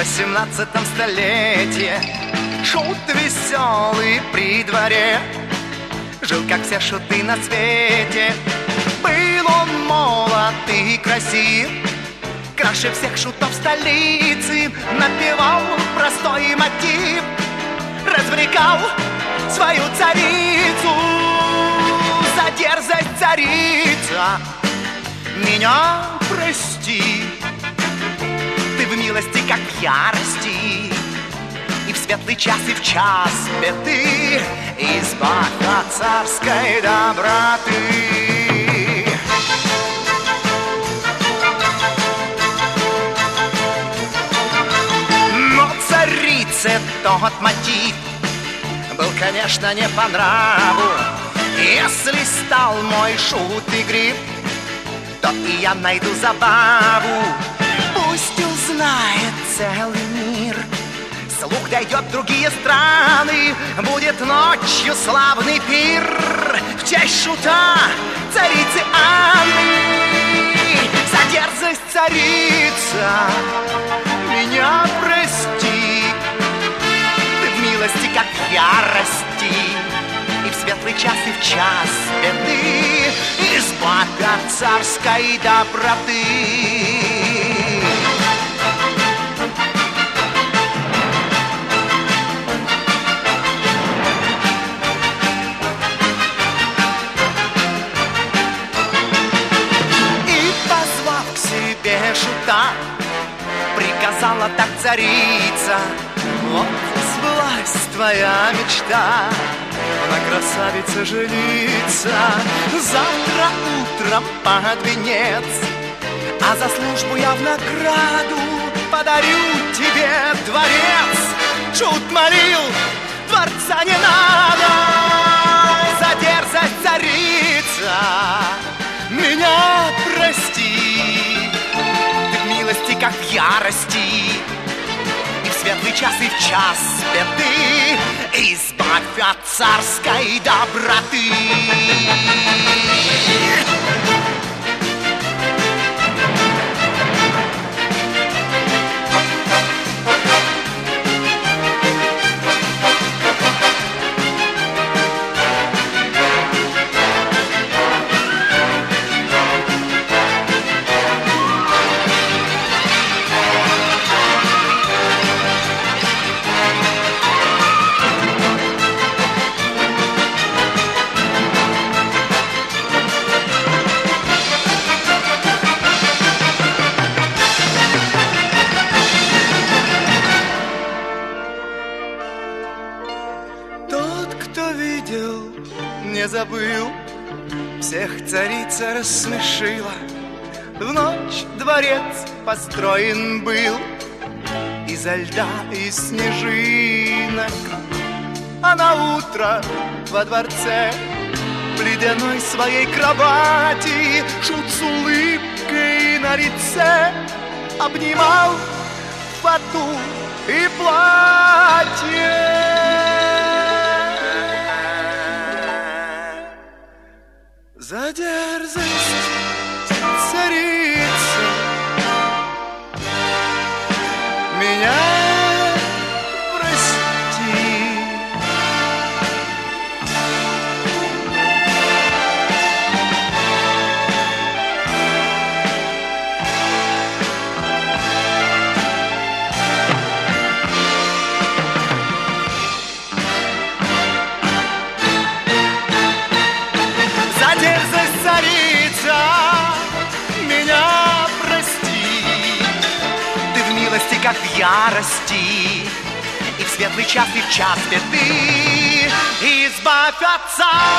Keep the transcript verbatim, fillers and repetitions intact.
восемнадцатом столетии шут веселый при дворе жил, как все шуты на свете. Был он молод и красив, краше всех шутов столицы. Напевал простой мотив, развлекал свою царицу. За дерзость, царица, меня прости. Ты в милости, как в ярости, и в светлый час, и в час беды избавь от царской доброты. Но царице тот мотив был, конечно, не по нраву. Если стал мой шут игрив, то и я найду забаву. Пусть узнает целый мир, слух дойдет в другие страны. Будет ночью славный пир в честь шута царицы Анны. За дерзость, царица, меня прости. Ты в милости, как в ярости, и в светлый час, и в час беды избавь от царской доброты. И позвав к себе шута, приказала так царица: вот сбылась твоя мечта, на красавице жениться. Завтра утром под венец, а за службу я в награду подарю тебе дворец. Шут молил, дворца не надо. За дерзость, царица, меня прости. Ты в милости, как в ярости, и в светлый час, и в час беды избавь от царской доброты. Не забыл, всех царица рассмешила. В ночь дворец построен был изо льда и снежинок, а на утро во дворце в ледяной своей кровати шут с улыбкой на лице обнимал фату и платье. За дерзость, царица, меня прости. Царица, меня прости. Ты в милости, как в ярости, и в светлый час, и в час беды избавь от царства